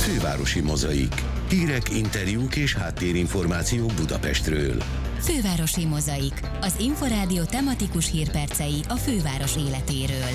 Fővárosi Mozaik. Hírek, interjúk és háttérinformációk Budapestről. Fővárosi Mozaik. Az Inforádió tematikus hírpercei a főváros életéről.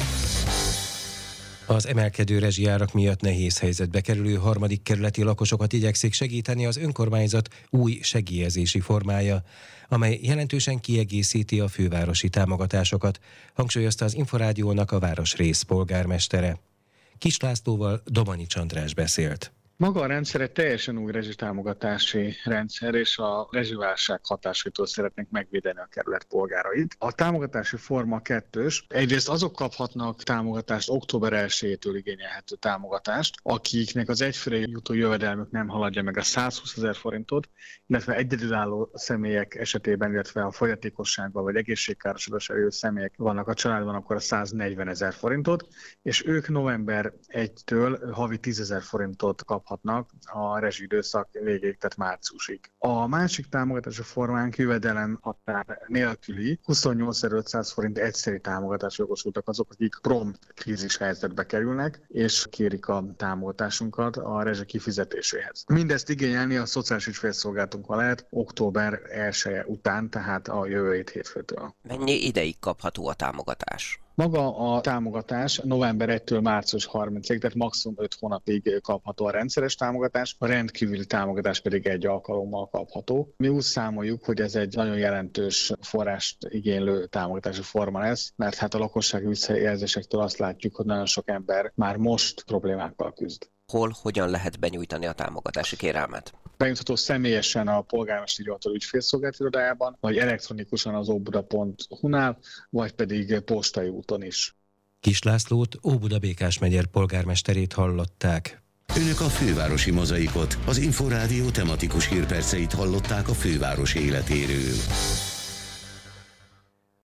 Az emelkedő rezsijárak miatt nehéz helyzetbe kerülő harmadik kerületi lakosokat igyekszik segíteni az önkormányzat új segélyezési formája, amely jelentősen kiegészíti a fővárosi támogatásokat, hangsúlyozta az Inforádiónak a városrész polgármestere. Kis Lászlóval Domanics András beszélt. Maga a rendszer egy teljesen új rezsitámogatási rendszer, és a rezsiválság hatásaitól szeretnénk megvédeni a kerület polgárait. A támogatási forma kettős. Egyrészt azok kaphatnak támogatást, október 1-től igényelhető támogatást, akiknek az egyfőre jutó jövedelmük nem haladja meg a 120 000 forintot, illetve egyedülálló személyek esetében, illetve a fogyatékossággal vagy egészségkárosodásra élő személyek vannak a családban, akkor a 140 000 forintot, és ők november 1-től havi 10 000 forintot kaphatnak a rezsiidőszak végéig, tehát márciusig. A másik támogatási formánk jövedelem határ nélküli 28.500 forint egyszeri támogatásra jogosultak azok, akik prompt krízis helyzetbe kerülnek, és kérik a támogatásunkat a rezsi kifizetéséhez. Mindezt igényelni a szociális ügyfélszolgálatunkon lehet október 1 után, tehát a jövő hétfőtől. Mennyi ideig kapható a támogatás? Maga a támogatás november 1-től március 30-ig, tehát maximum 5 hónapig kapható a rendszeres támogatás, a rendkívüli támogatás pedig egy alkalommal kapható. Mi úgy számoljuk, hogy ez egy nagyon jelentős forrást igénylő támogatási forma lesz, mert hát a lakossági visszajelzésektől azt látjuk, hogy nagyon sok ember már most problémákkal küzd. Hogyan lehet benyújtani a támogatási kérelmet? Benyújtható személyesen a polgármesteri hivatal ügyfélszolgálat irodájában, vagy elektronikusan az óbuda.hu-nál, vagy pedig postai úton is. Kis Lászlót, Óbuda Békás megyer polgármesterét hallották. Önök a Fővárosi Mozaikot, az Inforádió tematikus hírperceit hallották a főváros életéről.